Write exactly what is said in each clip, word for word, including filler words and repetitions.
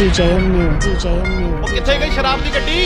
D J Amnu, D J Amnu. ਉਹ ਕਿੱਥੇ ਗਈ ਸ਼ਰਾਬ ਦੀ ਗੱਡੀ?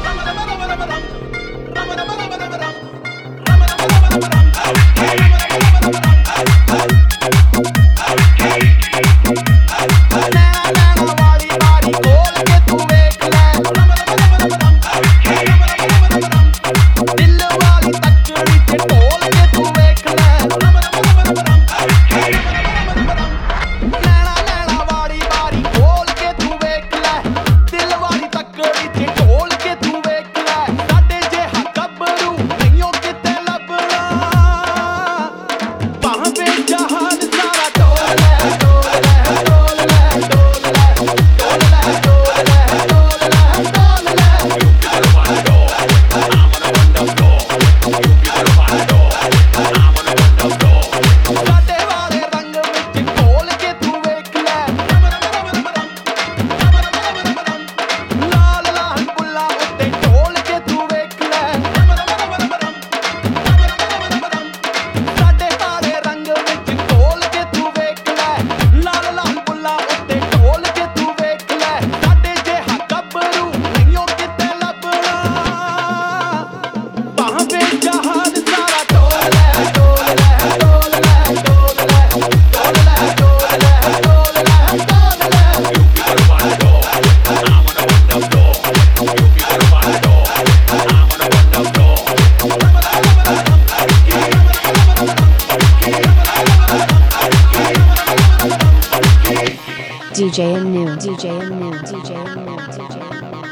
D J Amnu, D J Amnu, D J Amnu, D J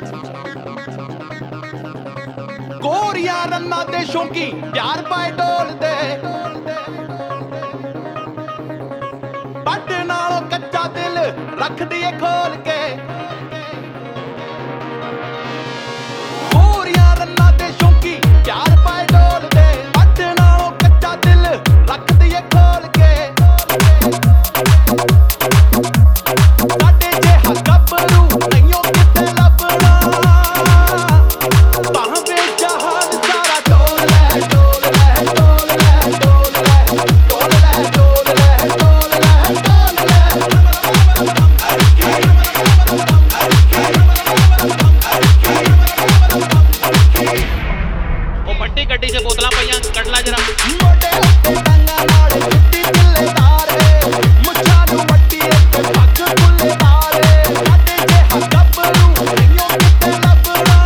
ਗੋਰੀਆਂ ਰੰਨਾਂ ਦੇ ਸ਼ੌਂਕੀ ਪਿਆਰ ਪਾਏ ਡੋਲਦੇ ਪੱਟ ਨਾਲੋਂ ਕੱਚਾ ਦਿਲ ਰੱਖਦੀ ਏ ਖੋਲ ਕੇ ਗੋਰੀਆਂ ਰੰਨਾਂ ਦੇ ਸ਼ੌਂਕੀ ਪਿਆਰ ਪਾਏ ਡੋਲਦੇ ਪੱਟ ਨਾਲੋਂ ਕੱਚਾ ਦਿਲ ਰੱਖਦੀ ਏ ਖੋਲ ਕੇ ਗੱਡੀ 'ਚ ਬੋਤਲਾਂ ਪਈਆਂ ਕੱਢ ਲਾ ਜਰਾ ਮੋਢੇ ਉੱਤੇ ਟੰਗਾ ਨਾਲ ਜੁੱਤੀ ਕਿੱਲੇਦਾਰ ਮੁੱਛਾਂ ਨੂੰ ਮੱਟੀ ਤੇ ਪੱਗ ਫੁੱਲੇਦਾਰ ਸਾਡੇ ਜਿਹੇ ਗੱਭਰੂ ਨਹੀਂਓ ਕਿਤੇ ਲੱਭਣਾ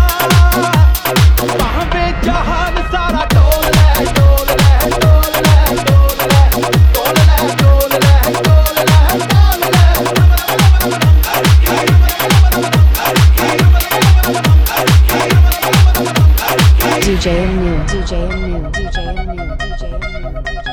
ਭਾਵੇਂ ਜਹਾਨ ਸਾਰਾ ਡੋਲ ਲੈ ਡੋਲ ਲੈ ਡੋਲ ਲੈ ਡੋਲ ਲੈ ਡੋਲ ਲੈ ਡੋਲ ਲੈ ਡੋਲ ਲੈ ਡੋਲ D J Amnu, D J Amnu, D J Amnu, D J Amnu, D J